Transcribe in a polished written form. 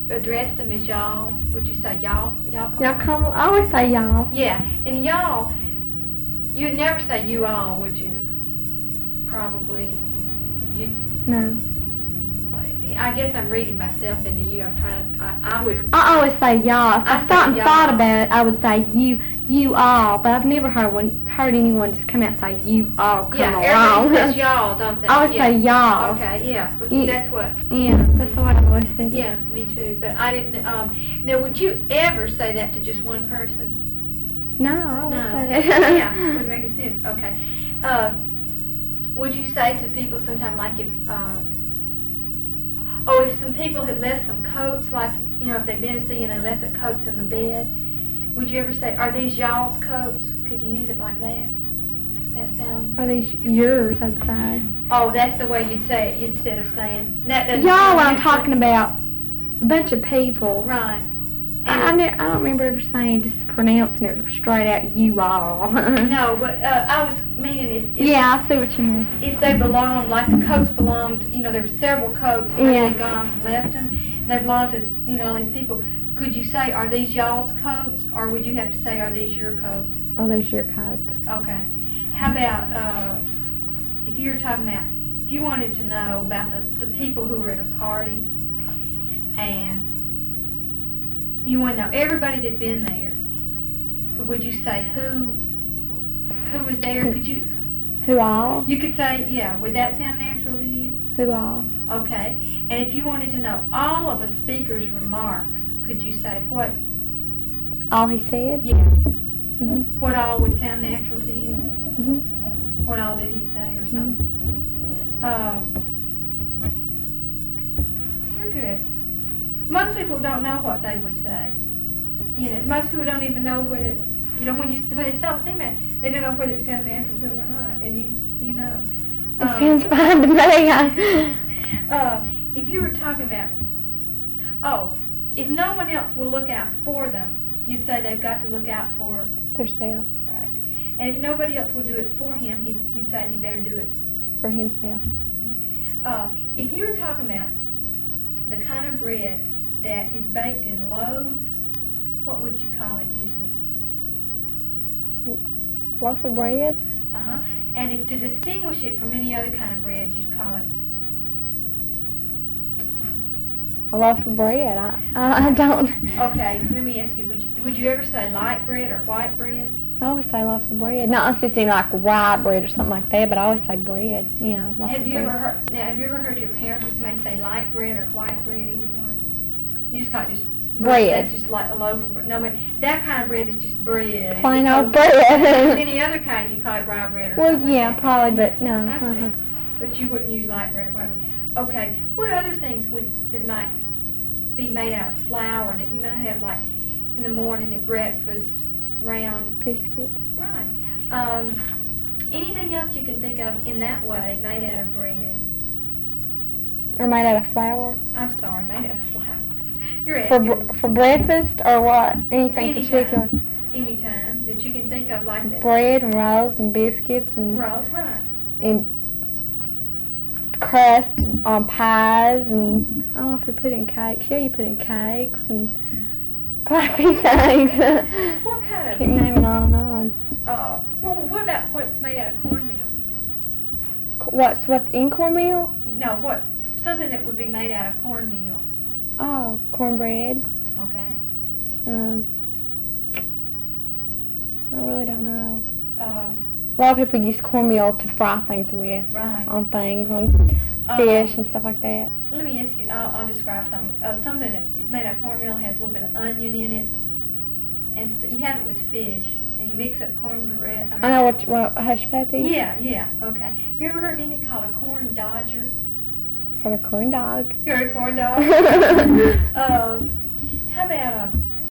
address them as y'all? Would you say y'all? Y'all Y'all come. I always say y'all. Yeah, and y'all, you'd never say you all, would you? Probably. You. No. I guess I'm reading myself into you. I'm trying to. I would. I always say y'all. If I say stopped and y'all. thought about it, I would say you all. But I've never heard anyone just come out and say you all come Yeah, along. everybody says y'all, don't they? I always say y'all. Okay, yeah. Well, Yeah. that's what. Yeah, that's the way I've always said it. Yeah, me too. But I didn't. Now, would you ever say that to just one person? No, I always No. say it. Yeah, wouldn't make any sense. Okay. Would you say to people sometime like if if some people had left some coats, like, if they'd been to see you and they left the coats in the bed, would you ever say, are these y'all's coats? Could you use it like that? Does that sound? Are these yours, I'd say. Oh, that's the way you'd say it instead of saying that. Y'all, I'm talking about a bunch of people. Right. I don't remember ever saying, just pronouncing it straight out, you all. No, but I was meaning if yeah, I see what you mean. if they belonged, like the coats belonged, there were several coats, and they'd gone off and left them, and they belonged to, all these people. Could you say, are these y'all's coats, or would you have to say, are these your coats? Are these your coats? Okay. How about, if you were talking about, if you wanted to know about the people who were at a party, and you want to know everybody that'd been there, would you say who was there? Could you? Who all? You could say, yeah. Would that sound natural to you? Who all? Okay. And if you wanted to know all of a speaker's remarks, could you say what? All he said? Yeah. Mhm. What all would sound natural to you? Mhm. What all did he say or something? You're good. Most people don't know what they would say. Most people don't even know whether, when they start thinking about it, they don't know whether it sounds natural to them or not, and you know. It sounds fine to me. If you were talking about, if no one else will look out for them, you'd say they've got to look out for Themselves. right. And if nobody else will do it for him, you'd say he better do it. For himself. If you were talking about the kind of bread that is baked in loaves, what would you call it usually? Loaf of bread? Uh-huh. And if to distinguish it from any other kind of bread, you'd call it? A loaf of bread. I don't. Okay, let me ask you, would you ever say light bread or white bread? I always say loaf of bread. Not necessarily like white bread or something like that, but I always say bread. Loaf Have of you bread. have you ever heard your parents or somebody say light bread or white bread, either one? You just call it just bread. That's just like a loaf of bread. No, but that kind of bread is just bread. Plain old As opposed to bread. any other kind, you call it rye bread or Well, something yeah, like that. probably, but no. I see. But you wouldn't use light bread or white bread. Okay, what other things that might be made out of flour that you might have, like in the morning at breakfast, round Biscuits. right? Anything else you can think of in that way made out of bread? Or made out of flour. I'm sorry, made out of flour. You're asking. For breakfast or what? Anything particular? Anytime that you can think of like that. Bread and rolls and biscuits and Rolls, right. and crust on pies and I don't know if we put in cakes. Yeah, you put in cakes and quite a few things. What kind of? Keep naming on and on. Well, what about what's made out of cornmeal? What's in cornmeal? No, something that would be made out of cornmeal. Oh, cornbread. Okay. I really don't know. Um, A lot of people use cornmeal to fry things with. right. On things, on fish and stuff like that. Let me ask you. I'll describe something. Something that's made out of cornmeal has a little bit of onion in it, and you have it with fish, and you mix up cornbread. I know what hush puppy. Yeah. Okay. Have you ever heard anything called a corn dodger? Heard a corn dog. You heard a corn dog? How about